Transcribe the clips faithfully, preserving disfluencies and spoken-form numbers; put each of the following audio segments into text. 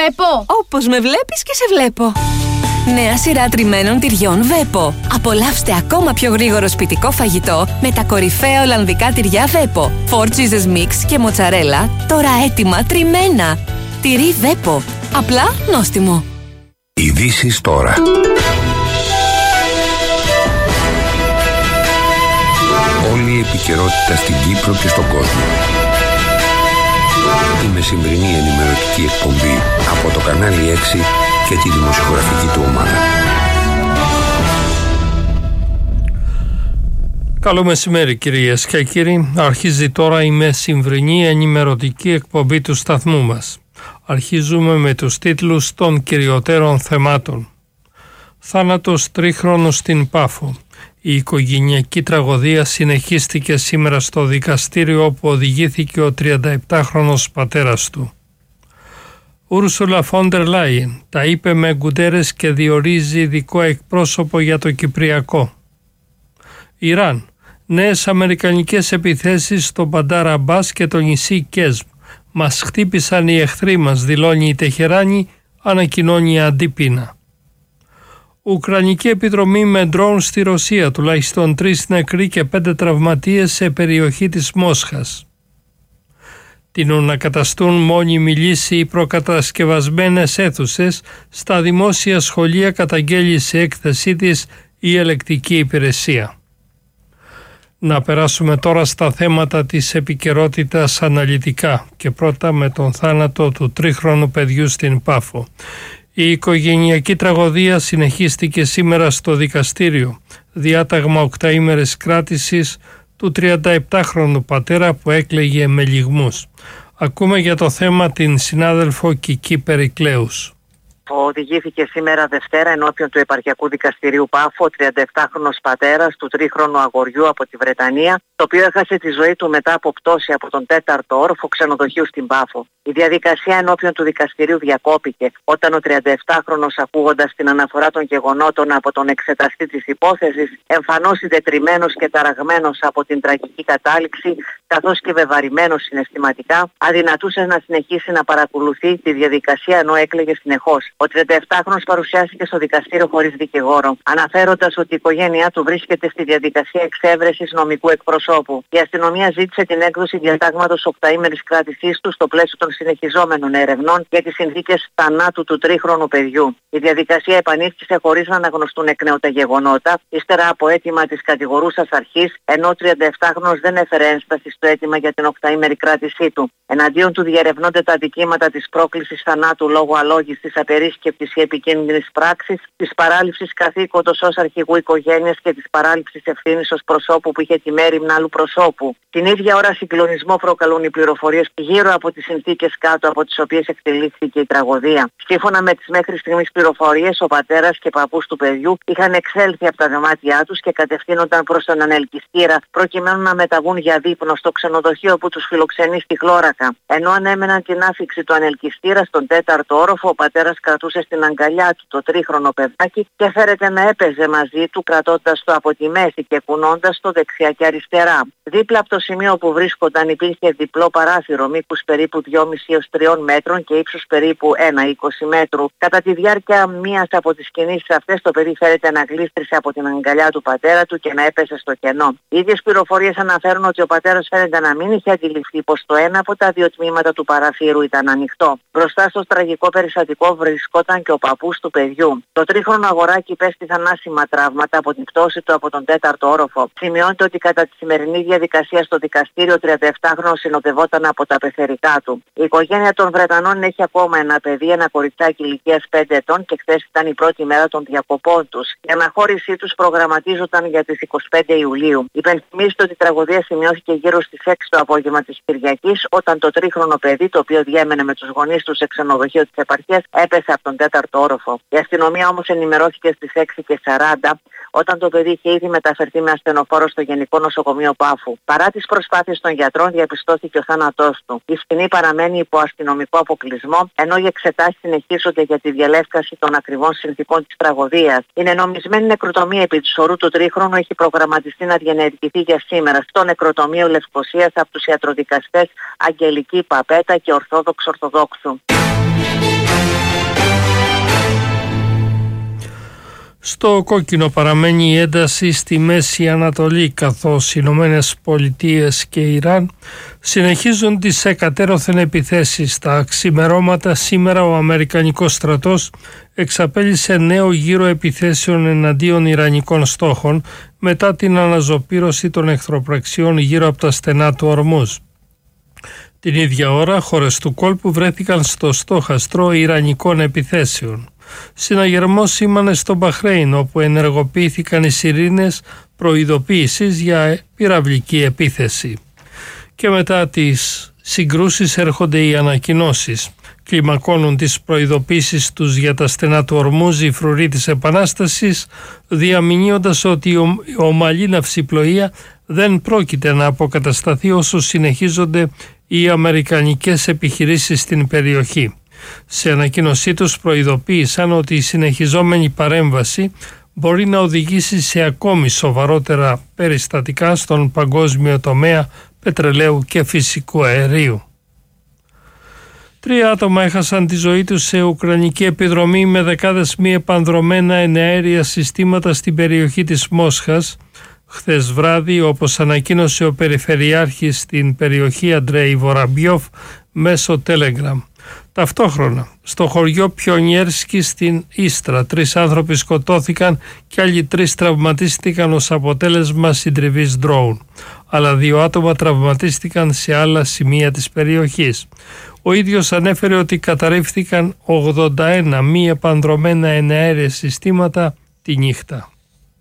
βλέπω? Όπως με βλέπεις και σε βλέπω. Νέα σειρά τριμμένων τυριών Βέπο. Απολαύστε ακόμα πιο γρήγορο σπιτικό φαγητό με τα κορυφαία ολλανδικά τυριά Βέπο. Four cheeses mix και μοτσαρέλα, τώρα έτοιμα τριμμένα. Τυρί Βέπο. Απλά νόστιμο. Ειδήσεις τώρα. Όλη η επικαιρότητα στην Κύπρο και στον κόσμο. Η μεσημβρινή ενημερωτική εκπομπή από το κανάλι έξι και τη δημοσιογραφική του ομάδα. Καλό μεσημέρι κυρίες και κύριοι. Αρχίζει τώρα η μεσημβρινή ενημερωτική εκπομπή του σταθμού μας. Αρχίζουμε με τους τίτλους των κυριωτέρων θεμάτων. Θάνατος τρίχρονου στην Πάφο. Η οικογενειακή τραγωδία συνεχίστηκε σήμερα στο δικαστήριο όπου οδηγήθηκε ο τριανταεπτάχρονος πατέρας του. Ούρσουλα Φόντερ Λάιεν τα είπε με Γκουτέρες και διορίζει ειδικό εκπρόσωπο για το Κυπριακό. Ιράν. Νέες αμερικανικές επιθέσεις στο Μπαντάρ Αμπάς και το νησί Κέσμ. Μας χτύπησαν οι εχθροί μας, δηλώνει η Τεχεράνη, ανακοινώνει αντίπεινα. Ουκρανική επιδρομή με ντρόουν στη Ρωσία, τουλάχιστον τρεις νεκροί και πέντε τραυματίες σε περιοχή της Μόσχας. Τείνουν να καταστούν μόνιμη λύση οι προκατασκευασμένες αίθουσες στα δημόσια σχολεία, καταγγέλει σε έκθεσή της η ελεκτική υπηρεσία. Να περάσουμε τώρα στα θέματα της επικαιρότητας αναλυτικά και πρώτα με τον θάνατο του τρίχρονου παιδιού στην Πάφο. Η οικογενειακή τραγωδία συνεχίστηκε σήμερα στο δικαστήριο. Διάταγμα οκταήμερες κράτησης του τριανταεπτάχρονου πατέρα που έκλαιγε με λυγμούς. Ακούμε για το θέμα την συνάδελφο Κική Περικλέους. Οδηγήθηκε σήμερα Δευτέρα ενώπιον του Επαρχιακού Δικαστηρίου Πάφο ο τριανταεπτάχρονος πατέρας του τρίχρονου αγοριού από τη Βρετανία, το οποίο έχασε τη ζωή του μετά από πτώση από τον τέταρτο όροφο ξενοδοχείου στην Πάφο. Η διαδικασία ενώπιον του δικαστηρίου διακόπηκε όταν ο τριανταεπτάχρονος, ακούγοντας την αναφορά των γεγονότων από τον εξεταστή της υπόθεσης, εμφανώς συντετριμμένος και ταραγμένος από την τραγική κατάληξη, καθώς και βεβαρημένος συναισθηματικά, αδυνατούσε να συνεχίσει να παρακολουθεί τη διαδικασία ενώ έκλαιγε συνεχώς. Ο τριανταεπτάχρονος παρουσιάστηκε στο δικαστήριο χωρίς δικηγόρο, αναφέροντας ότι η οικογένειά του βρίσκεται στη διαδικασία εξέβρεσης νομικού εκπροσώπου. Η αστυνομία ζήτησε την έκδοση διατάγματος οκταήμερης κράτησής του στο πλαίσιο των συνεχιζόμενων ερευνών για τις συνθήκες θανάτου του τρίχρονου παιδιού. Η διαδικασία επανήλθε χωρίς να αναγνωστούν εκ νέου τα γεγονότα, ύστερα από αίτημα της κατηγορούσας αρχής, ενώ ο τριανταεπτάχρονος δεν έφερε ένσταση στο αίτημα για την οκταήμερη κράτησή του. Εναντίον του διερευνώνται τα δικήματα της πρόκλησης θανάτου λόγω αλόγης, της απερίσκεπτης ή επικίνδυνης πράξης, της παράληψης καθήκοντος ως αρχηγού οικογένειας και της παράληψης ευθύνης ως προσώπου που είχε τη μέριμνα άλλου προσώπου. Την ίδια ώρα συγκλονισμό προκαλούν οι πληροφορίες γύρω από τις συνθήκες κάτω από τις οποίες εκτελήθηκε η τραγωδία. Σύμφωνα με τις μέχρι στιγμής πληροφορίες, ο πατέρας και παππούς του παιδιού είχαν εξέλθει από τα δωμάτια τους και κατευθύνονταν προς τον ανελκυστήρα προκειμένου να μεταβούν για δείπνο στο ξενοδοχείο που τους φιλοξενεί στη Χλώρακα. Ενώ ανέμεναν την άφιξη του ανελκυστήρα στον τέταρτο όροφο, ο πατέρας κρατούσε στην αγκαλιά του το τρίχρονο παιδάκι και φέρεται να έπαιζε μαζί του, κρατώντας το από τη μέση και κουνώντας το δεξιά και αριστερά. Δίπλα από το σημείο που βρίσκονταν υπήρχε διπλό παράθυρο μήκους περίπου δυόμισι έως τρία μέτρων και ύψους περίπου ένα είκοσι μέτρου. Κατά τη διάρκεια μίας από τις κινήσεις αυτές, το παιδί φέρεται να γλίστρισε από την αγκαλιά του πατέρα του και να έπεσε στο κενό. Οι ίδιες πληροφορίες αναφέρουν ότι ο πατέρας φαίνεται να μην είχε αντιληφθεί πως το ένα από τα δύο τμήματα του παραθύρου ήταν ανοιχτό. Μπροστά στο τραγικό περιστατικό βρισκόταν και ο παππούς του παιδιού. Το τρίχρονο αγοράκι υπέστη θανάσιμα τραύματα από την πτώση του από τον τέταρτο όροφο. Σημειώνεται ότι κατά τη σημερινή διαδικασία στο δικαστήριο, ο τριανταεπτάχρονος συνοδευόταν από τα πεθερικά του. Η οικογένεια των Βρετανών έχει ακόμα ένα παιδί, ένα κοριτσάκι ηλικίας πέντε ετών και χθες ήταν η πρώτη μέρα των διακοπών τους. Η αναχώρησή τους προγραμματίζονταν για τις εικοστή πέμπτη Ιουλίου. Υπενθυμίζεται ότι η τραγωδία σημειώθηκε γύρω στις έξι το απόγευμα της Κυριακής, όταν το τρίχρονο παιδί, το οποίο διέμενε με τους γονείς του σε ξενοδοχείο της επαρχίας, έπεσε από τον τέταρτο όροφο. Η αστυνομία όμως ενημερώθηκε στις έξι και σαράντα, όταν το παιδί είχε ήδη μεταφερθεί με ασθενοφόρο στο Γενικό Νοσοκομείο Πάφου. Παρά τις προσπάθειες των γιατρών, διαπιστώθηκε ο θάνατός του. Η σκηνή παραμένει υπό αστυνομικό αποκλεισμό, ενώ οι εξετάσεις συνεχίζονται για τη διαλεύκαση των ακριβών συνθηκών της τραγωδίας. Η νενομισμένη νεκροτομία επί του σωρού του τρίχρονου έχει προγραμματιστεί να διενεργηθεί για σήμερα στο νεκροτομείο Λευκωσίας από τους ιατροδικαστές Αγγελική Παπέτα και Ορθόδοξο Ορθοδόξου. Στο κόκκινο παραμένει η ένταση στη Μέση Ανατολή, καθώς οι Ηνωμένες Πολιτείες και Ιράν συνεχίζουν τις εκατέρωθεν επιθέσεις. Στα ξημερώματα σήμερα ο Αμερικανικός στρατός εξαπέλυσε νέο γύρο επιθέσεων εναντίον Ιρανικών στόχων μετά την αναζωπήρωση των εχθροπραξιών γύρω από τα στενά του Ορμούζ. Την ίδια ώρα, χώρες του κόλπου βρέθηκαν στο στόχαστρο Ιρανικών επιθέσεων. Συναγερμός σήμανε στο Μπαχρέιν, όπου ενεργοποιήθηκαν οι σιρήνες προειδοποίησης για πυραυλική επίθεση. Και μετά τις συγκρούσεις έρχονται οι ανακοινώσεις. Κλιμακώνουν τις προειδοποίησεις τους για τα στενά του Ορμούζ οι φρουροί της Επανάστασης, διαμηνύοντας ότι η ομαλή ναυσιπλοεία δεν πρόκειται να αποκατασταθεί όσο συνεχίζονται οι αμερικανικές επιχειρήσεις στην περιοχή. Σε ανακοίνωσή τους προειδοποίησαν ότι η συνεχιζόμενη παρέμβαση μπορεί να οδηγήσει σε ακόμη σοβαρότερα περιστατικά στον παγκόσμιο τομέα πετρελαίου και φυσικού αερίου. Τρία άτομα έχασαν τη ζωή τους σε ουκρανική επιδρομή με δεκάδες μη επανδρωμένα εναέρια συστήματα στην περιοχή της Μόσχας χθες βράδυ, όπως ανακοίνωσε ο Περιφερειάρχης στην περιοχή Αντρέι Βοραμπιόφ μέσω Telegram. Ταυτόχρονα, στο χωριό Πιονιέρσκι στην Ίστρα, τρεις άνθρωποι σκοτώθηκαν και άλλοι τρεις τραυματίστηκαν ως αποτέλεσμα συντριβής ντρόουν. Αλλά δύο άτομα τραυματίστηκαν σε άλλα σημεία της περιοχής. Ο ίδιος ανέφερε ότι καταρρίφθηκαν ογδόντα ένα μη επανδρωμένα εναέρια συστήματα τη νύχτα.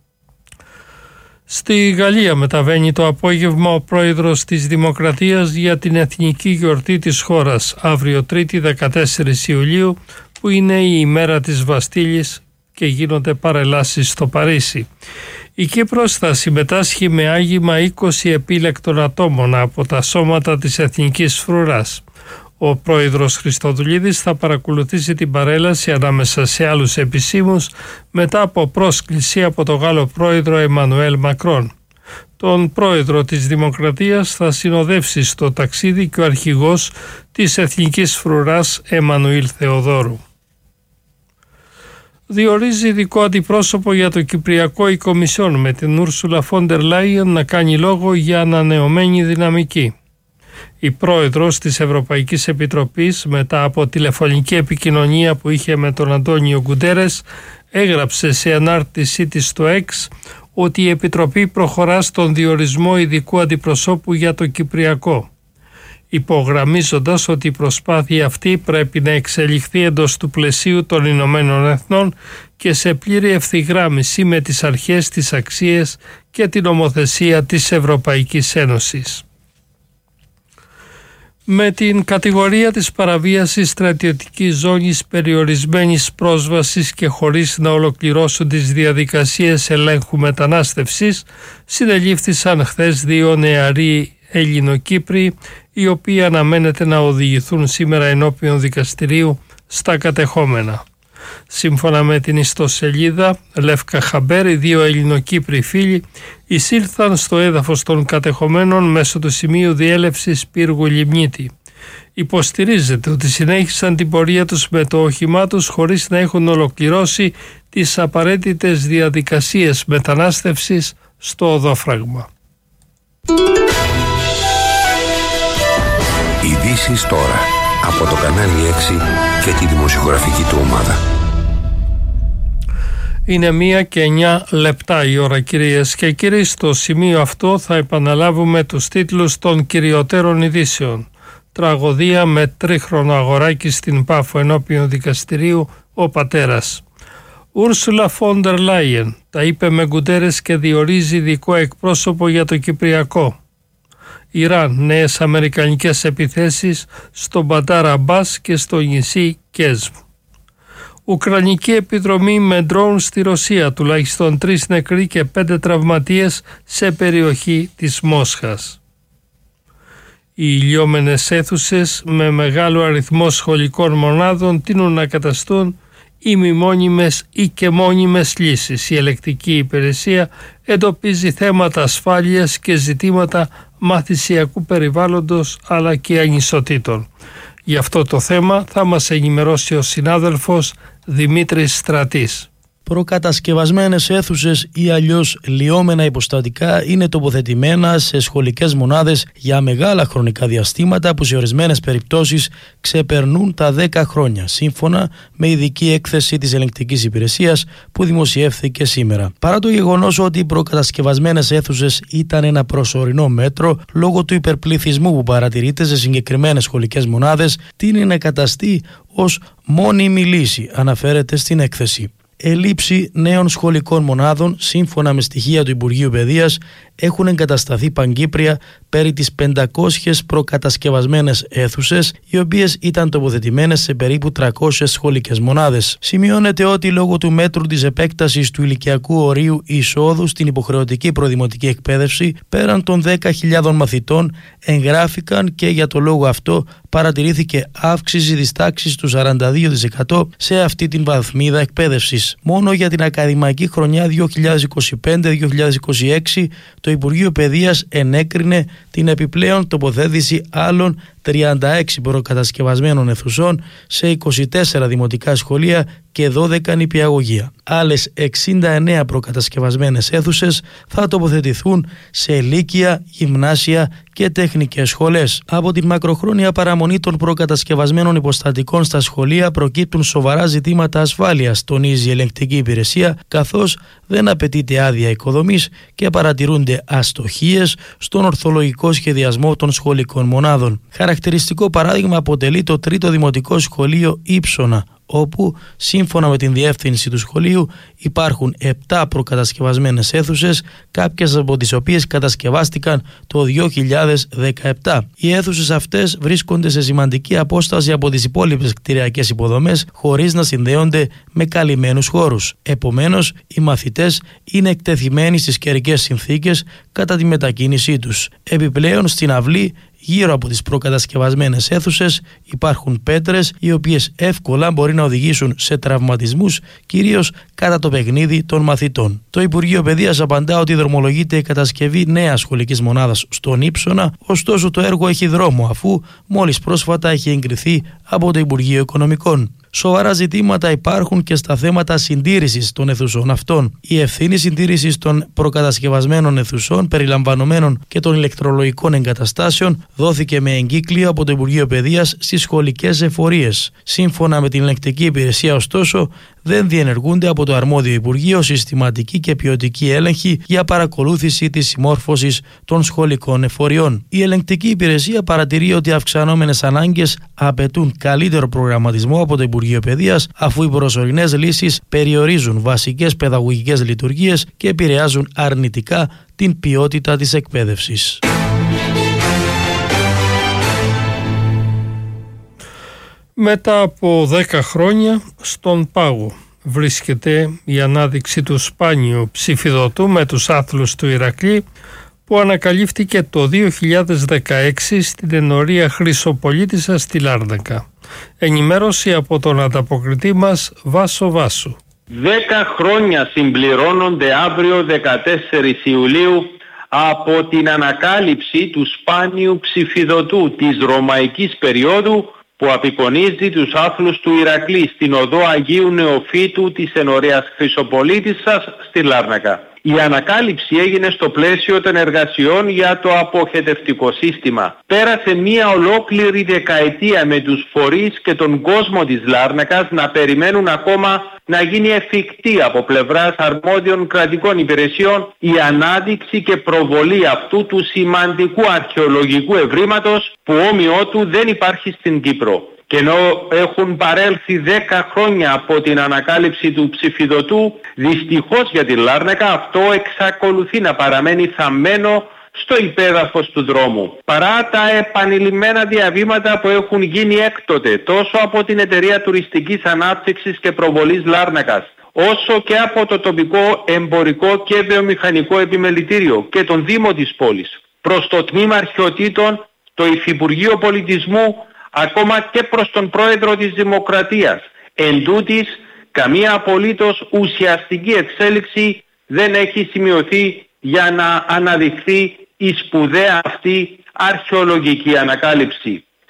Στη Γαλλία μεταβαίνει το απόγευμα ο πρόεδρος της Δημοκρατίας για την εθνική γιορτή της χώρας, αύριο Τρίτη δεκατέσσερις Ιουλίου, που είναι η ημέρα της Βαστίλης και γίνονται παρελάσεις στο Παρίσι. Η Κύπρος θα συμμετάσχει με άγημα είκοσι επίλεκτων ατόμων από τα σώματα της Εθνικής Φρουράς. Ο πρόεδρος Χριστοδουλίδης θα παρακολουθήσει την παρέλαση ανάμεσα σε άλλους επισήμους μετά από πρόσκληση από τον Γάλλο πρόεδρο Εμμανουέλ Μακρόν. Τον πρόεδρο της Δημοκρατίας θα συνοδεύσει στο ταξίδι και ο αρχηγός της Εθνικής Φρουράς Εμμανουήλ Θεοδόρου. Διορίζει ειδικό αντιπρόσωπο για το Κυπριακό η Κομισιόν με την Ούρσουλα Φόντερ Λάιεν να κάνει λόγο για ανανεωμένη δυναμική. Η πρόεδρος της Ευρωπαϊκής Επιτροπής, μετά από τηλεφωνική επικοινωνία που είχε με τον Αντώνιο Γκουντέρες, έγραψε σε ανάρτησή της στο X ότι η Επιτροπή προχωρά στον διορισμό ειδικού αντιπροσώπου για το Κυπριακό, υπογραμμίζοντας ότι η προσπάθεια αυτή πρέπει να εξελιχθεί εντός του πλαισίου των Ηνωμένων Εθνών και σε πλήρη ευθυγράμμιση με τις αρχές, τις αξίες και την νομοθεσία της Ευρωπαϊκής Ένωσης. Με την κατηγορία της παραβίασης στρατιωτικής ζώνης περιορισμένης πρόσβασης και χωρίς να ολοκληρώσουν τις διαδικασίες ελέγχου μετανάστευσης, συνελήφθησαν χθες δύο νεαροί Ελληνοκύπροι, οι οποίοι αναμένεται να οδηγηθούν σήμερα ενώπιον δικαστηρίου στα κατεχόμενα. Σύμφωνα με την ιστοσελίδα Λεύκα Χαμπέρ, οι δύο Ελληνοκύπροι φίλοι εισήλθαν στο έδαφος των κατεχομένων μέσω του σημείου διέλευσης πύργου Λιμνίτη. Υποστηρίζεται ότι συνέχισαν την πορεία τους με το όχημά τους χωρίς να έχουν ολοκληρώσει τις απαραίτητες διαδικασίες μετανάστευσης στο οδόφραγμα. Ειδήσεις τώρα από το κανάλι έξι και τη δημοσιογραφική του ομάδα. Είναι μία και εννιά λεπτά η ώρα, κυρίες και κύριοι. Στο σημείο αυτό θα επαναλάβουμε τους τίτλους των κυριωτέρων ειδήσεων. Τραγωδία με τρίχρονο αγοράκι στην Πάφο ενώπιον δικαστηρίου ο πατέρας. Ούρσουλα Φόντερ Λάιεν τα είπε με Γκουντέρες και διορίζει ειδικό εκπρόσωπο για το Κυπριακό. Ιράν, νέες αμερικανικές επιθέσεις στο Μπαντάρ Αμπάς και στο νησί Κέσμ. Ουκρανική επιδρομή με ντρόουν στη Ρωσία, τουλάχιστον τρεις νεκροί και πέντε τραυματίες σε περιοχή της Μόσχας. Οι ηλιόμενες αίθουσες με μεγάλο αριθμό σχολικών μονάδων τείνουν να καταστούν ημιμόνιμες ή και μόνιμες λύσεις. Η ελεκτική υπηρεσία εντοπίζει θέματα ασφάλειας και ζητήματα μαθησιακού περιβάλλοντος αλλά και ανισοτήτων. Γι' αυτό το θέμα θα μας ενημερώσει ο συνάδελφος Δημήτρης Στρατής. Προκατασκευασμένες αίθουσες ή αλλιώς λιώμενα υποστατικά είναι τοποθετημένα σε σχολικές μονάδες για μεγάλα χρονικά διαστήματα που σε ορισμένες περιπτώσεις ξεπερνούν τα δέκα χρόνια, σύμφωνα με ειδική έκθεση της ελεγκτικής υπηρεσίας που δημοσιεύθηκε σήμερα. Παρά το γεγονός ότι οι προκατασκευασμένες αίθουσες ήταν ένα προσωρινό μέτρο λόγω του υπερπληθυσμού που παρατηρείται σε συγκεκριμένες σχολικές μονάδες, τείνει να καταστεί ως μόνιμη λύση, αναφέρεται στην έκθεση. Ελλείψη νέων σχολικών μονάδων, σύμφωνα με στοιχεία του Υπουργείου Παιδείας, έχουν εγκατασταθεί παγκύπρια περί τις πεντακόσιες προκατασκευασμένες αίθουσες, οι οποίες ήταν τοποθετημένες σε περίπου τριακόσιες σχολικές μονάδες. Σημειώνεται ότι λόγω του μέτρου της επέκτασης του ηλικιακού ορίου εισόδου στην υποχρεωτική προδημοτική εκπαίδευση, πέραν των δέκα χιλιάδων μαθητών εγγράφηκαν και για το λόγο αυτό παρατηρήθηκε αύξηση της τάξης του σαράντα δύο τοις εκατό σε αυτή την βαθμίδα εκπαίδευσης. Μόνο για την ακαδημαϊκή χρονιά δύο χιλιάδες είκοσι πέντε δύο χιλιάδες είκοσι έξι το Υπουργείο Παιδείας ενέκρινε την επιπλέον τοποθέτηση άλλων τριάντα έξι προκατασκευασμένων αιθουσών σε είκοσι τέσσερα δημοτικά σχολεία και δώδεκα νηπιαγωγεία. Άλλες εξήντα εννέα προκατασκευασμένες αίθουσες θα τοποθετηθούν σε λύκεια, γυμνάσια και τεχνικές σχολές. Από την μακροχρόνια παραμονή των προκατασκευασμένων υποστατικών στα σχολεία προκύπτουν σοβαρά ζητήματα ασφάλειας, τονίζει η ελεγκτική υπηρεσία, καθώς δεν απαιτείται άδεια οικοδομής και παρατηρούνται αστοχίες στον ορθολογικό σχεδιασμό των σχολικών μονάδων. Χαρακτηριστικό παράδειγμα αποτελεί το τρίτο δημοτικό σχολείο Ήψωνα, όπου σύμφωνα με την διεύθυνση του σχολείου υπάρχουν επτά προκατασκευασμένες αίθουσες, κάποιες από τις οποίες κατασκευάστηκαν το δύο χιλιάδες δεκαεπτά. Οι αίθουσες αυτές βρίσκονται σε σημαντική απόσταση από τις υπόλοιπες κτηριακές υποδομές, χωρίς να συνδέονται με καλυμμένους χώρους. Επομένως, οι μαθητές είναι εκτεθειμένοι στις καιρικές συνθήκες κατά τη μετακίνησή τους. Επιπλέον, στην αυλή γύρω από τις προκατασκευασμένες αίθουσες υπάρχουν πέτρες οι οποίες εύκολα μπορεί να οδηγήσουν σε τραυματισμούς, κυρίως κατά το παιχνίδι των μαθητών. Το Υπουργείο Παιδείας απαντά ότι δρομολογείται η κατασκευή νέας σχολικής μονάδας στον Ήψωνα, ωστόσο το έργο έχει δρόμο αφού μόλις πρόσφατα έχει εγκριθεί από το Υπουργείο Οικονομικών. Σοβαρά ζητήματα υπάρχουν και στα θέματα συντήρησης των αιθουσών αυτών. Η ευθύνη συντήρησης των προκατασκευασμένων αιθουσών, περιλαμβανομένων και των ηλεκτρολογικών εγκαταστάσεων, δόθηκε με εγκύκλιο από το Υπουργείο Παιδείας στις σχολικές εφορίες. Σύμφωνα με την ελεγκτική υπηρεσία, ωστόσο, δεν διενεργούνται από το αρμόδιο Υπουργείο συστηματική και ποιοτική έλεγχη για παρακολούθηση της συμμόρφωσης των σχολικών εφοριών. Η ελεγκτική υπηρεσία παρατηρεί ότι αυξανόμενες ανάγκες απαιτούν καλύτερο προγραμματισμό από το Υπουργείο Παιδείας, αφού οι προσωρινές λύσεις περιορίζουν βασικές παιδαγωγικές λειτουργίες και επηρεάζουν αρνητικά την ποιότητα της εκπαίδευσης. Μετά από δέκα χρόνια στον πάγο βρίσκεται η ανάδειξη του σπάνιου ψηφιδωτού με τους άθλους του Ηρακλή που ανακαλύφθηκε το δύο χιλιάδες δεκαέξι στην ενορία Χρυσοπολίτισσα στη Λάρνακα. Ενημέρωση από τον ανταποκριτή μας Βάσο Βάσου. Δέκα χρόνια συμπληρώνονται αύριο δεκατέσσερις Ιουλίου από την ανακάλυψη του σπάνιου ψηφιδωτού της ρωμαϊκής περίοδου που απεικονίζει τους άθλους του Ηρακλή στην οδό Αγίου Νεοφύτου της ενορίας Χρυσοπολίτισσας στη Λάρνακα. Η ανακάλυψη έγινε στο πλαίσιο των εργασιών για το αποχετευτικό σύστημα. Πέρασε μία ολόκληρη δεκαετία με τους φορείς και τον κόσμο της Λάρνακας να περιμένουν ακόμα να γίνει εφικτή από πλευράς αρμόδιων κρατικών υπηρεσιών η ανάδειξη και προβολή αυτού του σημαντικού αρχαιολογικού ευρήματος που όμοιό του δεν υπάρχει στην Κύπρο. Και ενώ έχουν παρέλθει δέκα χρόνια από την ανακάλυψη του ψηφιδωτού, δυστυχώς για τη Λάρνακα αυτό εξακολουθεί να παραμένει θαμμένο στο υπέδαφος του δρόμου. Παρά τα επανειλημμένα διαβήματα που έχουν γίνει έκτοτε τόσο από την Εταιρεία Τουριστικής Ανάπτυξης και Προβολής Λάρνακας, όσο και από το τοπικό εμπορικό και βιομηχανικό επιμελητήριο και τον Δήμο της πόλης, προς το Τμήμα Αρχαιοτήτων, το Υφυπουργείο Πολιτισμού, ακόμα και προς τον Πρόεδρο της Δημοκρατίας. Εν τούτης, καμία απολύτως ουσιαστική εξέλιξη δεν έχει σημειωθεί για να αναδειχθεί η σπουδαία αυτή αρχαιολογική ανακάλυψη.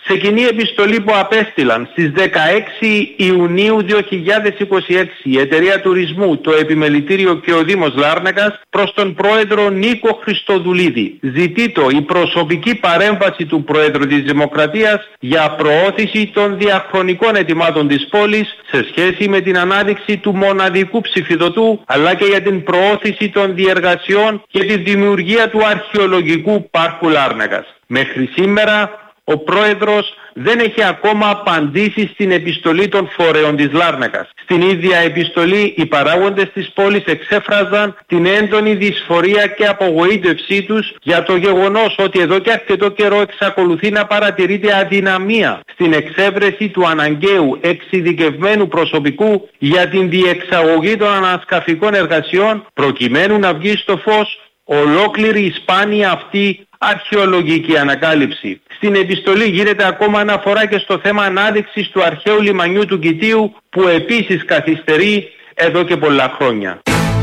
Σε κοινή επιστολή που απέστειλαν στις δεκαέξι Ιουνίου δύο χιλιάδες είκοσι έξι η Εταιρεία Τουρισμού, το Επιμελητήριο και ο Δήμος Λάρνακας προς τον Πρόεδρο Νίκο Χριστοδουλίδη, ζητείτο η προσωπική παρέμβαση του Πρόεδρου της Δημοκρατίας για προώθηση των διαχρονικών ετοιμάτων της πόλης σε σχέση με την ανάδειξη του μοναδικού ψηφιδωτού, αλλά και για την προώθηση των διεργασιών και τη δημιουργία του αρχαιολογικού πάρκου Λάρνακας. Μέχρι σήμερα ο Πρόεδρος δεν έχει ακόμα απαντήσει στην επιστολή των φορέων της Λάρνακας. Στην ίδια επιστολή οι παράγοντες της πόλης εξέφραζαν την έντονη δυσφορία και απογοήτευσή τους για το γεγονός ότι εδώ και αρκετό καιρό εξακολουθεί να παρατηρείται αδυναμία στην εξέβρεση του αναγκαίου εξειδικευμένου προσωπικού για την διεξαγωγή των ανασκαφικών εργασιών, προκειμένου να βγει στο φως ολόκληρη η σπάνια αυτή αρχαιολογική ανακάλυψη. Στην επιστολή γίνεται ακόμα αναφορά και στο θέμα ανάδειξης του αρχαίου λιμανιού του Κιτίου, που επίσης καθυστερεί εδώ και πολλά χρόνια.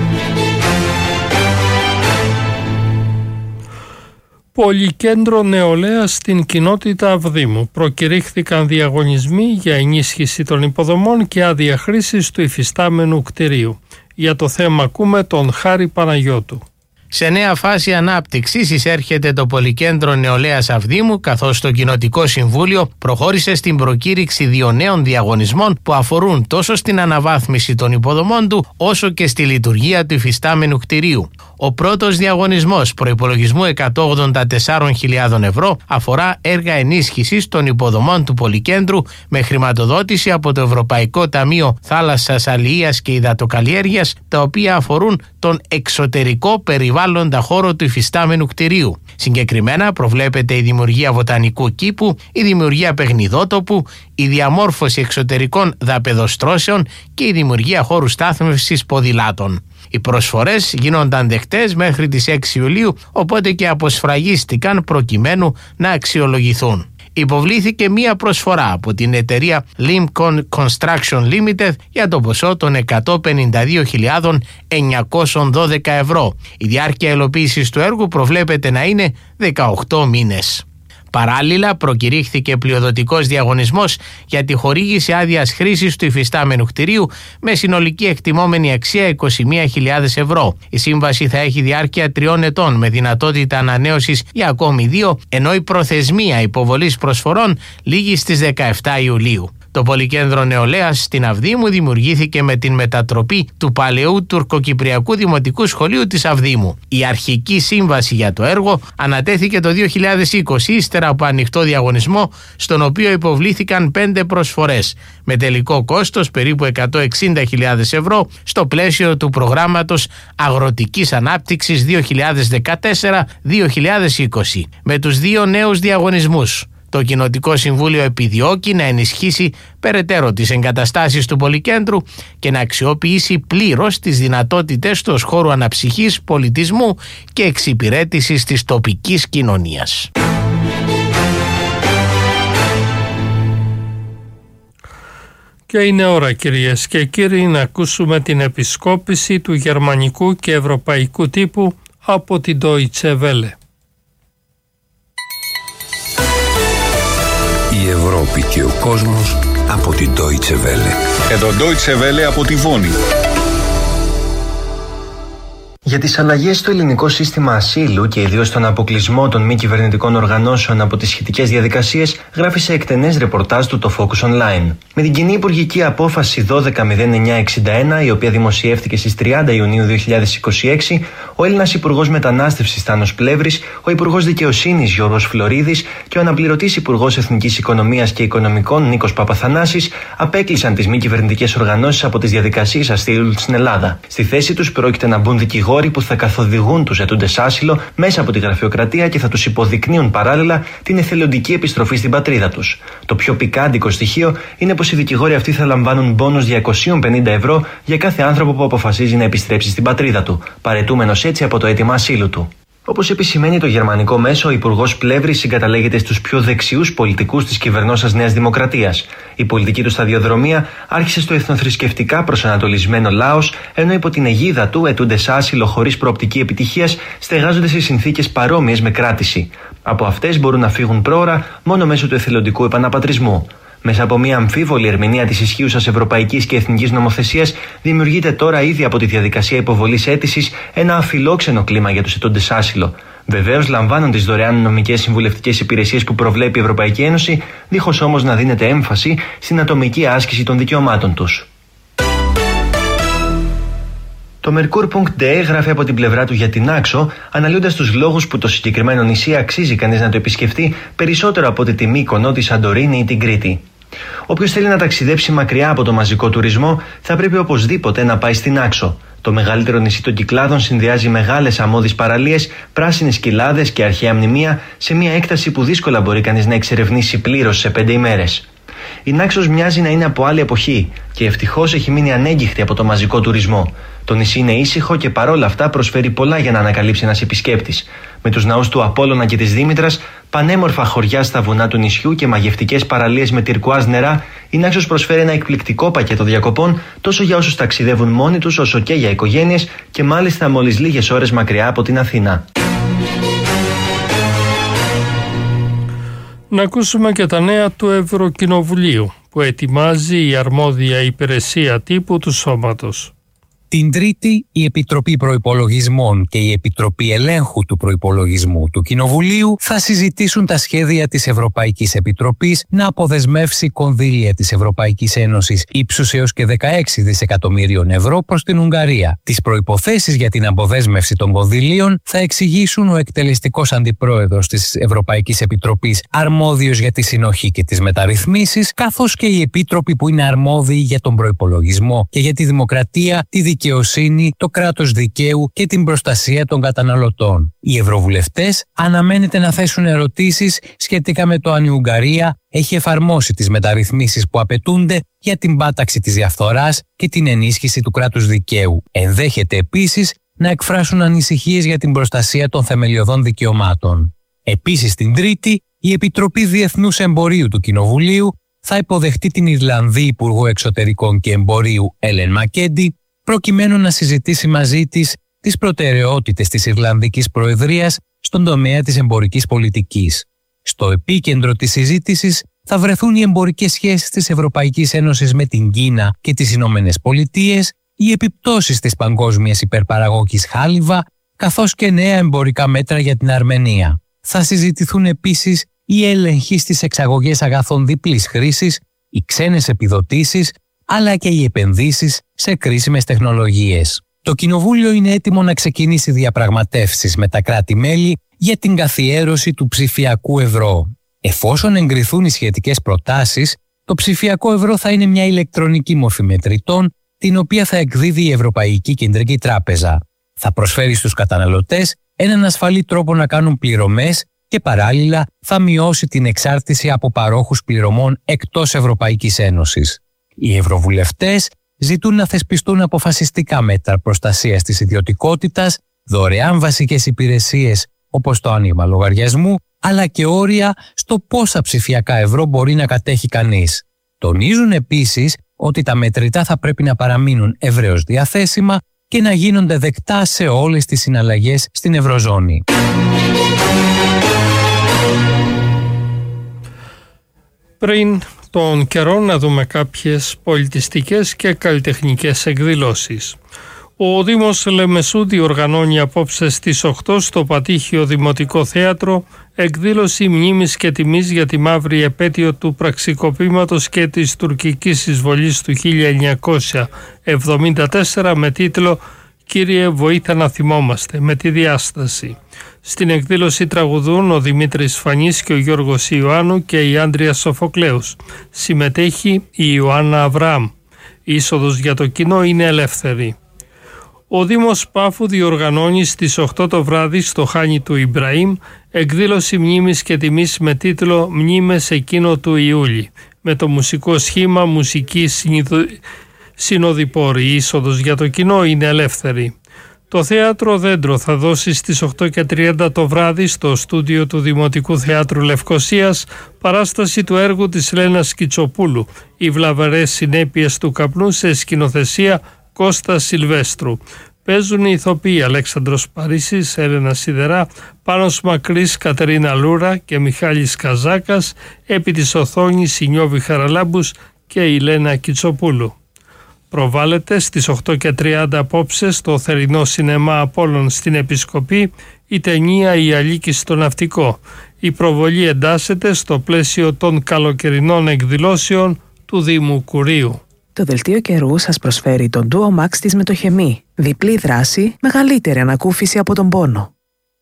Πολυκέντρο νεολαίας στην κοινότητα Αυδήμου. Προκηρύχθηκαν διαγωνισμοί για ενίσχυση των υποδομών και άδεια χρήσης του υφιστάμενου κτηρίου. Για το θέμα ακούμε τον Χάρη Παναγιώτου. Σε νέα φάση ανάπτυξης εισέρχεται το Πολυκέντρο Νεολαίας Αυδήμου, καθώς το Κοινοτικό Συμβούλιο προχώρησε στην προκήρυξη δύο νέων διαγωνισμών που αφορούν τόσο στην αναβάθμιση των υποδομών του, όσο και στη λειτουργία του υφιστάμενου κτηρίου. Ο πρώτος διαγωνισμός προϋπολογισμού εκατόν ογδόντα τέσσερις χιλιάδες ευρώ αφορά έργα ενίσχυσης των υποδομών του Πολυκέντρου με χρηματοδότηση από το Ευρωπαϊκό Ταμείο Θάλασσας, Αλληλείας και Υδατοκαλλιέργειας, τα οποία αφορούν τον εξωτερικό περιβάλλοντα χώρο του υφιστάμενου κτηρίου. Συγκεκριμένα προβλέπεται η δημιουργία βοτανικού κήπου, η δημιουργία παιχνιδότοπου, η διαμόρφωση εξωτερικών δαπεδοστρώσεων και η δημιουργία χώρου στάθμευσης ποδηλάτων. Οι προσφορές γίνονταν δεκτές μέχρι τις έξι Ιουλίου, οπότε και αποσφραγίστηκαν προκειμένου να αξιολογηθούν. Υποβλήθηκε μία προσφορά από την εταιρεία Limcon Construction Limited για το ποσό των εκατόν πενήντα δύο χιλιάδες εννιακόσια δώδεκα ευρώ. Η διάρκεια υλοποίησης του έργου προβλέπεται να είναι δεκαοκτώ μήνες. Παράλληλα, προκηρύχθηκε πλειοδοτικός διαγωνισμός για τη χορήγηση άδειας χρήσης του υφιστάμενου κτηρίου με συνολική εκτιμόμενη αξία είκοσι μία χιλιάδες ευρώ. Η σύμβαση θα έχει διάρκεια τριών ετών με δυνατότητα ανανέωσης για ακόμη δύο, ενώ η προθεσμία υποβολής προσφορών λήγει στις δεκαεπτά Ιουλίου. Το Πολυκέντρο Νεολαίας στην Αυδήμου δημιουργήθηκε με την μετατροπή του παλαιού τουρκοκυπριακού δημοτικού σχολείου της Αυδήμου. Η αρχική σύμβαση για το έργο ανατέθηκε το δύο χιλιάδες είκοσι ύστερα από ανοιχτό διαγωνισμό, στον οποίο υποβλήθηκαν πέντε προσφορές με τελικό κόστος περίπου εκατόν εξήντα χιλιάδες ευρώ στο πλαίσιο του προγράμματος Αγροτικής Ανάπτυξης δύο χιλιάδες δεκατέσσερα δύο χιλιάδες είκοσι. Με τους δύο νέους διαγωνισμούς, το Κοινοτικό Συμβούλιο επιδιώκει να ενισχύσει περαιτέρω τις εγκαταστάσεις του Πολυκέντρου και να αξιοποιήσει πλήρως τις δυνατότητες του ως χώρου αναψυχής, πολιτισμού και εξυπηρέτησης της τοπικής κοινωνίας. Και είναι ώρα, κυρίες και κύριοι, να ακούσουμε την επισκόπηση του γερμανικού και ευρωπαϊκού τύπου από την Deutsche Welle. Η Ευρώπη και ο κόσμος από την Deutsche Welle. Εδώ Deutsche Welle από τη Βόνη. Για τις αλλαγές στο ελληνικό σύστημα ασύλου και ιδίως τον αποκλεισμό των μη κυβερνητικών οργανώσεων από τις σχετικές διαδικασίες, γράφει σε εκτενές ρεπορτάζ του το Focus Online. Με την κοινή υπουργική απόφαση δώδεκα μηδέν εννιά εξήντα ένα, η οποία δημοσιεύτηκε στις τριάντα Ιουνίου δύο χιλιάδες είκοσι έξι, ο Έλληνας Υπουργός Μετανάστευσης Θάνος Πλεύρης, ο Υπουργός Δικαιοσύνης Γιώργος Φλωρίδης και ο αναπληρωτής Υπουργός Εθνικής Οικονομίας και Οικονομικών Νίκος Παπαθανάσης απέκλεισαν τις μη κυβερνητικές οργανώσεις από τις διαδικασίες ασύλου στην Ελλάδα. Στη θέση τους πρόκειται να μπουν δικηγόροι που θα καθοδηγούν τους αιτούντες άσυλο μέσα από τη γραφειοκρατία και θα τους υποδεικνύουν παράλληλα την εθελοντική επιστροφή στην πατρίδα τους. Το πιο πικάντικο στοιχείο είναι πως οι δικηγόροι αυτοί θα λαμβάνουν μπόνους διακόσια πενήντα ευρώ για κάθε άνθρωπο που αποφασίζει να επιστρέψει στην πατρίδα του, παραιτούμενος έτσι από το αίτημα ασύλου του. Όπως επισημαίνει το γερμανικό μέσο, ο υπουργός Πλεύρης συγκαταλέγεται στους πιο δεξιούς πολιτικούς της κυβερνώσας Νέας Δημοκρατίας. Η πολιτική του σταδιοδρομία άρχισε στο εθνοθρησκευτικά προσανατολισμένο Λάος, ενώ υπό την αιγίδα του αιτούντες άσυλο χωρίς προοπτική επιτυχίας στεγάζονται σε συνθήκες παρόμοιες με κράτηση. Από αυτές μπορούν να φύγουν πρόωρα μόνο μέσω του εθελοντικού επαναπατρισμού. Μέσα από μια αμφίβολη ερμηνεία της ισχύουσας ευρωπαϊκής και εθνικής νομοθεσίας, δημιουργείται τώρα ήδη από τη διαδικασία υποβολής αίτησης ένα αφιλόξενο κλίμα για τους αιτώντες άσυλο. Βεβαίως, λαμβάνουν τις δωρεάν νομικές συμβουλευτικές υπηρεσίες που προβλέπει η Ευρωπαϊκή Ένωση, δίχως όμως να δίνεται έμφαση στην ατομική άσκηση των δικαιωμάτων τους. Το Mercur.de γράφει από την πλευρά του για την Άξο, αναλύοντας τους λόγους που το συγκεκριμένο νησί αξίζει κανείς να το επισκεφτεί περισσότερο από τη Μύκονο, τη Σαντορίνη ή την Κρήτη. Όποιος θέλει να ταξιδέψει μακριά από το μαζικό τουρισμό, θα πρέπει οπωσδήποτε να πάει στην Άξο. Το μεγαλύτερο νησί των Κυκλάδων συνδυάζει μεγάλες αμμώδεις παραλίες, πράσινες κοιλάδες και αρχαία μνημεία σε μια έκταση που δύσκολα μπορεί κανείς να εξερευνήσει πλήρως σε πέντε ημέρες. Η Νάξος μοιάζει να είναι από άλλη εποχή και ευτυχώς έχει μείνει ανέγκυχτη από το μαζικό τουρισμό. Το νησί είναι ήσυχο και παρόλα αυτά προσφέρει πολλά για να ανακαλύψει ένας επισκέπτης. Με τους ναούς του Απόλλωνα και της Δήμητρας, πανέμορφα χωριά στα βουνά του νησιού και μαγευτικές παραλίες με τυρκουάζ νερά, η Νάξος προσφέρει ένα εκπληκτικό πακέτο διακοπών τόσο για όσους ταξιδεύουν μόνοι τους όσο και για οικογένειες και μάλιστα μόλις λίγες ώρες μακριά από την Αθήνα. Να ακούσουμε και τα νέα του Ευρωκοινοβουλίου που ετοιμάζει η αρμόδια υπηρεσία τύπου του σώματος. Την Τρίτη, η Επιτροπή Προϋπολογισμών και η Επιτροπή Ελέγχου του Προϋπολογισμού του Κοινοβουλίου θα συζητήσουν τα σχέδια της Ευρωπαϊκής Επιτροπής να αποδεσμεύσει κονδύλια της Ευρωπαϊκής Ένωσης ύψους έως και δεκαέξι δισεκατομμύριων ευρώ προς την Ουγγαρία. Τις προϋποθέσεις για την αποδέσμευση των κονδυλίων θα εξηγήσουν ο εκτελεστικός αντιπρόεδρος της Ευρωπαϊκής Επιτροπής, αρμόδιος για τη συνοχή και τις μεταρρυθμίσεις, καθώς και οι επίτροποι που είναι αρμόδιοι για τον προϋπολογισμό και για τη δημοκρατία, τη δικαιοσύνη, το κράτος δικαίου και την προστασία των καταναλωτών. Οι ευρωβουλευτές αναμένεται να θέσουν ερωτήσεις σχετικά με το αν η Ουγγαρία έχει εφαρμόσει τις μεταρρυθμίσεις που απαιτούνται για την πάταξη της διαφθοράς και την ενίσχυση του κράτους δικαίου. Ενδέχεται επίσης να εκφράσουν ανησυχίες για την προστασία των θεμελιωδών δικαιωμάτων. Επίσης, την Τρίτη, η Επιτροπή Διεθνούς Εμπορίου του Κοινοβουλίου θα υποδεχτεί την Ιρλανδή Υπουργό Εξωτερικών και Εμπορίου Έλεν Μακέντι, προκειμένου να συζητήσει μαζί της τις προτεραιότητες της Ιρλανδικής Προεδρίας στον τομέα της εμπορικής πολιτικής. Στο επίκεντρο της συζήτησης θα βρεθούν οι εμπορικές σχέσεις της Ευρωπαϊκής Ένωσης με την Κίνα και τις Ηνωμένες Πολιτείες, οι επιπτώσεις της παγκόσμιας υπερπαραγωγής χάλιβα, καθώς και νέα εμπορικά μέτρα για την Αρμενία. Θα συζητηθούν επίσης οι έλεγχοι στις εξαγωγές αγαθών διπλής χρήσης, οι ξένες επιδοτήσεις, αλλά και οι επενδύσεις σε κρίσιμες τεχνολογίες. Το Κοινοβούλιο είναι έτοιμο να ξεκινήσει διαπραγματεύσεις με τα κράτη-μέλη για την καθιέρωση του ψηφιακού ευρώ. Εφόσον εγκριθούν οι σχετικές προτάσεις, το ψηφιακό ευρώ θα είναι μια ηλεκτρονική μορφή μετρητών, την οποία θα εκδίδει η Ευρωπαϊκή Κεντρική Τράπεζα. Θα προσφέρει στους καταναλωτές έναν ασφαλή τρόπο να κάνουν πληρωμές και παράλληλα θα μειώσει την εξάρτηση από παρόχους πληρωμών εκτός Ευρωπαϊκής Ένωσης. Οι ευρωβουλευτές ζητούν να θεσπιστούν αποφασιστικά μέτρα προστασίας της ιδιωτικότητας, δωρεάν βασικές υπηρεσίες όπως το άνοιγμα λογαριασμού, αλλά και όρια στο πόσα ψηφιακά ευρώ μπορεί να κατέχει κανείς. Τονίζουν επίσης ότι τα μετρητά θα πρέπει να παραμείνουν ευρέως διαθέσιμα και να γίνονται δεκτά σε όλες τις συναλλαγές στην Ευρωζώνη. Πριν τον καιρό να δούμε κάποιες πολιτιστικές και καλλιτεχνικές εκδηλώσεις. Ο Δήμος Λεμεσού διοργανώνει απόψε στις οκτώ στο Πατήχιο Δημοτικό Θέατρο εκδήλωση μνήμης και τιμής για τη μαύρη επέτειο του πραξικοπήματος και της τουρκικής εισβολής του χίλια εννιακόσια εβδομήντα τέσσερα με τίτλο «Κύριε, βοήθα να θυμόμαστε», με τη διάσταση. Στην εκδήλωση τραγουδούν ο Δημήτρης Φανής και ο Γιώργος Ιωάννου και η Άντρια Σοφοκλέους. Συμμετέχει η Ιωάννα Αβραάμ. Η είσοδος για το κοινό είναι ελεύθερη. Ο Δήμος Πάφου διοργανώνει στις οκτώ το βράδυ στο Χάνι του Ιμπραήμ εκδήλωση μνήμης και τιμής με τίτλο «Μνήμες εκείνο του Ιούλη», με το μουσικό σχήμα «Μουσική συνοδοιπόρη». Η είσοδος για το κοινό είναι ελεύθερη. Το Θέατρο Δέντρο θα δώσει στις οκτώ και τριάντα το βράδυ στο στούντιο του Δημοτικού Θεάτρου Λευκωσίας παράσταση του έργου της Λένας Κιτσοπούλου «Οι βλαβερές συνέπειες του καπνού» σε σκηνοθεσία Κώστα Σιλβέστρου. Παίζουν οι ηθοποιοί Αλέξανδρος Παρίσης, Έλενα Σιδερά, Πάνος Μακρύς, Κατερίνα Λούρα και Μιχάλης Καζάκας, επί της οθόνης η Νιώβη Χαραλάμπους και η Λένα Κιτσοπούλου. Προβάλλεται στις οκτώ και τριάντα απόψε στο θερινό σινεμά Απόλλων στην Επισκοπή η ταινία «Η Αλίκη στο Ναυτικό». Η προβολή εντάσσεται στο πλαίσιο των καλοκαιρινών εκδηλώσεων του Δήμου Κουρίου. Το δελτίο καιρού σας προσφέρει τον Duo Max της Μετοχεμή. Διπλή δράση, μεγαλύτερη ανακούφιση από τον πόνο.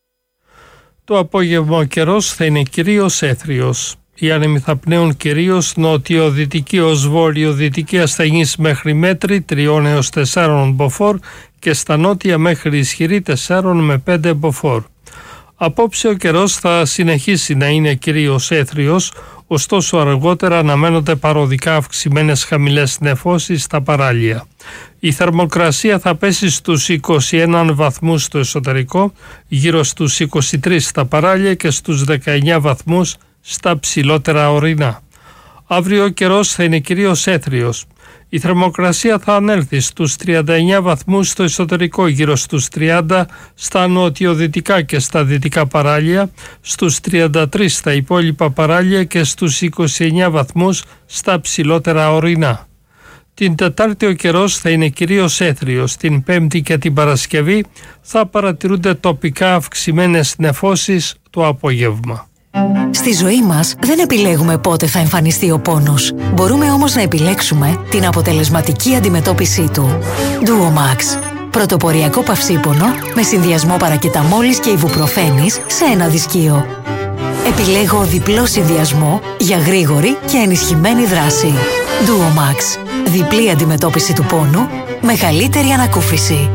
Το απόγευμα ο καιρός θα είναι κυρίως έθριος. Οι άνεμοι θα πνέουν κυρίως νότιο-δυτική ως βόρειο-δυτική ασθενής μέχρι μέτρη τριών έως τεσσάρων μποφόρ και στα νότια μέχρι ισχυρή τεσσάρων με πέντε μποφόρ. Απόψε ο καιρός θα συνεχίσει να είναι κυρίως έθριος, ωστόσο αργότερα αναμένονται παροδικά αυξημένες χαμηλές νεφώσεις στα παράλια. Η θερμοκρασία θα πέσει στους είκοσι ένα βαθμούς στο εσωτερικό, γύρω στους είκοσι τρεις στα παράλια και στους δεκαεννιά βαθμούς στα ψηλότερα ορεινά. Αύριο ο καιρός θα είναι κυρίως έθριος. Η θερμοκρασία θα ανέλθει στους τριάντα εννιά βαθμούς στο εσωτερικό, γύρω στους τριάντα στα νοτιοδυτικά και στα δυτικά παράλια, στους τριάντα τρεις στα υπόλοιπα παράλια και στους είκοσι εννιά βαθμούς στα ψηλότερα ορεινά. Την Τετάρτη ο καιρός θα είναι κυρίως έθριος. Την Πέμπτη και την Παρασκευή θα παρατηρούνται τοπικά αυξημένες νεφώσεις το απόγευμα. Στη ζωή μας δεν επιλέγουμε πότε θα εμφανιστεί ο πόνος. Μπορούμε όμως να επιλέξουμε την αποτελεσματική αντιμετώπιση του. Duo Max. Πρωτοποριακό παυσίπονο με συνδυασμό παρακεταμόλης και ιβουπροφένης σε ένα δισκείο. Επιλέγω διπλό συνδυασμό για γρήγορη και ενισχυμένη δράση. Duo Max. Διπλή αντιμετώπιση του πόνου, μεγαλύτερη ανακούφιση.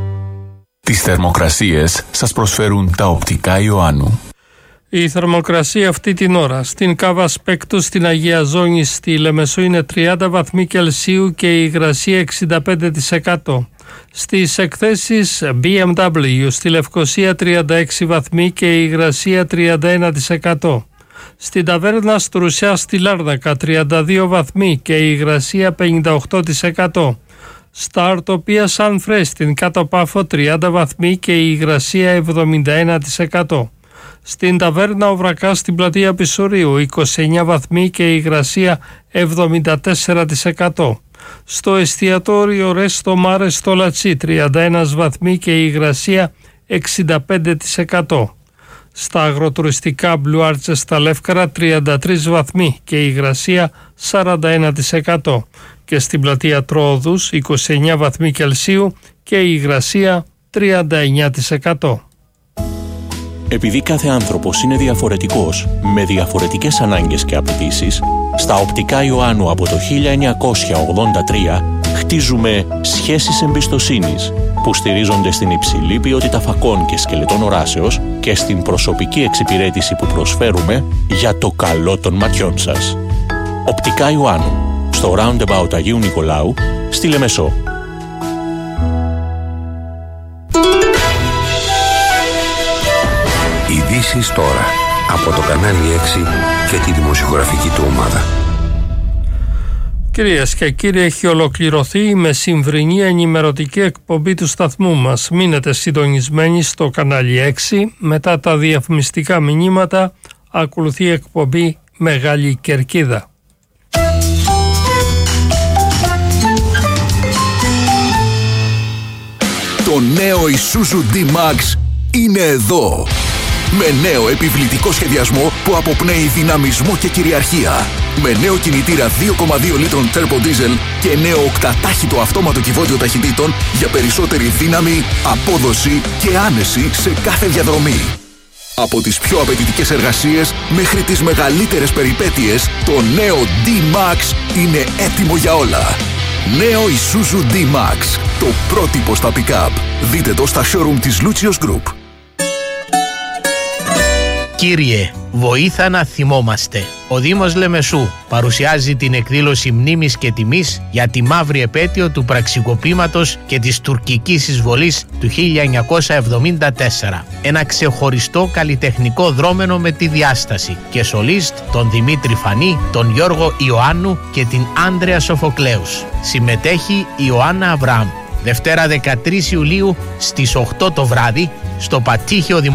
Τις θερμοκρασίες σας προσφέρουν τα οπτικά Ιωάννου. Η θερμοκρασία αυτή την ώρα στην Κάβα Σπέκτου, στην Αγία Ζώνη, στη Λεμεσό είναι τριάντα βαθμοί Κελσίου και η υγρασία εξήντα πέντε τοις εκατό. Στις εκθέσεις μπι εμ ντάμπλιου στη Λευκωσία τριάντα έξι βαθμοί και η υγρασία τριάντα ένα τοις εκατό. Στην ταβέρνα Στρουσιά στη Λάρνακα τριάντα δύο βαθμοί και η υγρασία πενήντα οκτώ τοις εκατό. Στα Αρτοπία Σαν Φρέ στην Κάτω Πάφο τριάντα βαθμοί και η υγρασία εβδομήντα ένα τοις εκατό. Στην ταβέρνα Ο Βρακάς στην πλατεία Πισουρίου είκοσι εννιά βαθμοί και η υγρασία εβδομήντα τέσσερα τοις εκατό. Στο εστιατόριο Ρέστο Μάρε στο Λατσί τριάντα ένα βαθμοί και η υγρασία εξήντα πέντε τοις εκατό. Στα αγροτουριστικά Blue Arches στα Λεύκαρα τριάντα τρεις βαθμοί και η υγρασία σαράντα ένα τοις εκατό. Και στην πλατεία Τρόοδους είκοσι εννιά βαθμοί Κελσίου και η υγρασία τριάντα εννιά τοις εκατό. Επειδή κάθε άνθρωπος είναι διαφορετικός, με διαφορετικές ανάγκες και απαιτήσεις, στα οπτικά Ιωάννου από το χίλια εννιακόσια ογδόντα τρία χτίζουμε σχέσεις εμπιστοσύνης που στηρίζονται στην υψηλή ποιότητα φακών και σκελετών οράσεως και στην προσωπική εξυπηρέτηση που προσφέρουμε για το καλό των ματιών σας. Οπτικά Ιωάννου, στο Roundabout Αγίου Νικολάου, στη Λεμεσό. Ειδήσεις τώρα από το κανάλι έξι και τη δημοσιογραφική του ομάδα. Κυρίες και κύριοι, έχει ολοκληρωθεί η μεσημβρινή ενημερωτική εκπομπή του σταθμού μας. Μείνετε συντονισμένοι στο κανάλι έξι. Μετά τα διαφημιστικά μηνύματα ακολουθεί η εκπομπή Μεγάλη Κερκίδα. Το νέο Isuzu D-Max είναι εδώ. Με νέο επιβλητικό σχεδιασμό που αποπνέει δυναμισμό και κυριαρχία. Με νέο κινητήρα δύο κόμμα δύο λίτρων Turbo Diesel και νέο οκτατάχυτο αυτόματο κυβότιο ταχυτήτων για περισσότερη δύναμη, απόδοση και άνεση σε κάθε διαδρομή. Από τις πιο απαιτητικές εργασίες μέχρι τις μεγαλύτερες περιπέτειες, το νέο D-Max είναι έτοιμο για όλα. Νέο Isuzu D-Max, το πρότυπο στα pick-up. Δείτε το στα showroom της Lucius Group. Κύριε, Βοήθα να θυμόμαστε. Ο Δήμος Λεμεσού παρουσιάζει την εκδήλωση μνήμης και τιμής για τη μαύρη επέτειο του πραξικοπήματος και της τουρκικής εισβολής του χίλια εννιακόσια εβδομήντα τέσσερα. Ένα ξεχωριστό καλλιτεχνικό δρόμενο με τη διάσταση και σολίστ τον Δημήτρη Φανή, τον Γιώργο Ιωάννου και την Άντρεα Σοφοκλέους. Συμμετέχει η Ιωάννα Αβραάμ. Δευτέρα δεκατρείς Ιουλίου στις οκτώ το βράδυ στο Πατήχιο